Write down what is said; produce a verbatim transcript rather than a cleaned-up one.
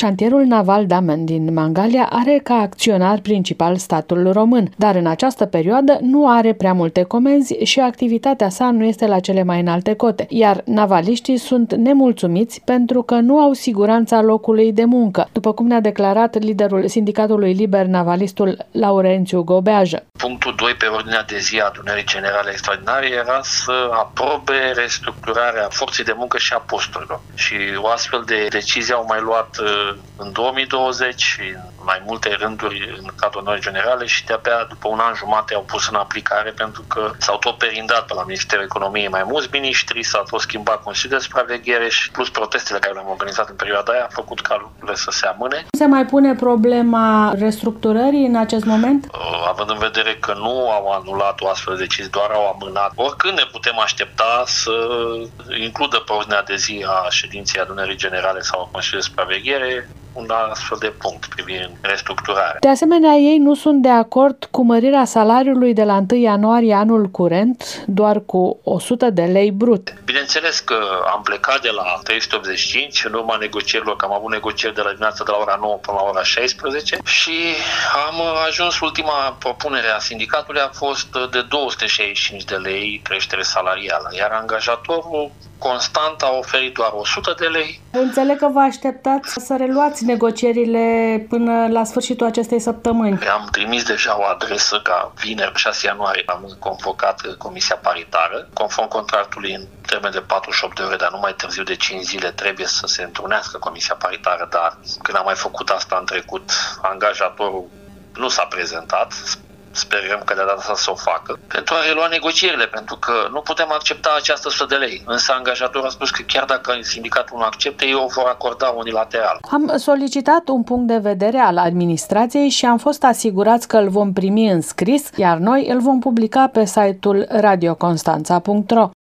Șantierul naval Damen din Mangalia are ca acționar principal statul român, dar în această perioadă nu are prea multe comenzi și activitatea sa nu este la cele mai înalte cote, iar navaliștii sunt nemulțumiți pentru că nu au siguranța locului de muncă, după cum ne-a declarat liderul Sindicatului Liber, navalistul Laurențiu Gobeajă. Punctul doi pe ordinea de zi a Adunării Generale Extraordinare era să aprobe restructurarea forței de muncă și a posturilor. Și o astfel de decizie au mai luat în două mii douăzeci în mai multe rânduri în cadrul Adunării Generale și de-abia după un an jumate au pus în aplicare, pentru că s-au tot perindat pe la Ministerul Economiei mai mulți miniștri, s-a tot schimbat Consiliul de Supraveghere și plus protestele care le-am organizat în perioada aia a făcut ca lucrurile să se amâne. Se mai pune problema restructurării în acest moment? Având în vedere că nu au anulat o astfel de decizie, doar au amânat. Oricând ne putem aștepta să includă pe ordinea de zi a ședinței Adunării Generale sau a Consiliului de Supraveghere un astfel de punct privind restructurarea. De asemenea, ei nu sunt de acord cu mărirea salariului de la întâi ianuarie anul curent, doar cu o sută de lei brut. Bineînțeles că am plecat de la trei sute optzeci și cinci în urma negocierilor, că am avut negocieri de la dimineața de la ora nouă până la ora șaisprezece și am ajuns, ultima propunere a sindicatului a fost de două sute șaizeci și cinci de lei creștere salarială, iar angajatorul constant a oferit doar o sută de lei. Înțeleg că vă așteptați să reluați negocierile până la sfârșitul acestei săptămâni. Am trimis deja o adresă ca vineri, șase ianuarie, am convocat Comisia Paritară. Conform contractului, în termen de patruzeci și opt de ore, dar nu mai târziu de cinci zile, trebuie să se întrunească Comisia Paritară, dar când am mai făcut asta în trecut, angajatorul nu s-a prezentat. Sperăm că de data asta să o facă pentru a relua negocierile, pentru că nu putem accepta această o sută de lei. Însă angajatorul a spus că chiar dacă sindicatul nu accepte, ei o vor acorda unilateral. Am solicitat un punct de vedere al administrației și am fost asigurați că îl vom primi în scris, iar noi îl vom publica pe site-ul radio constanța punct ro.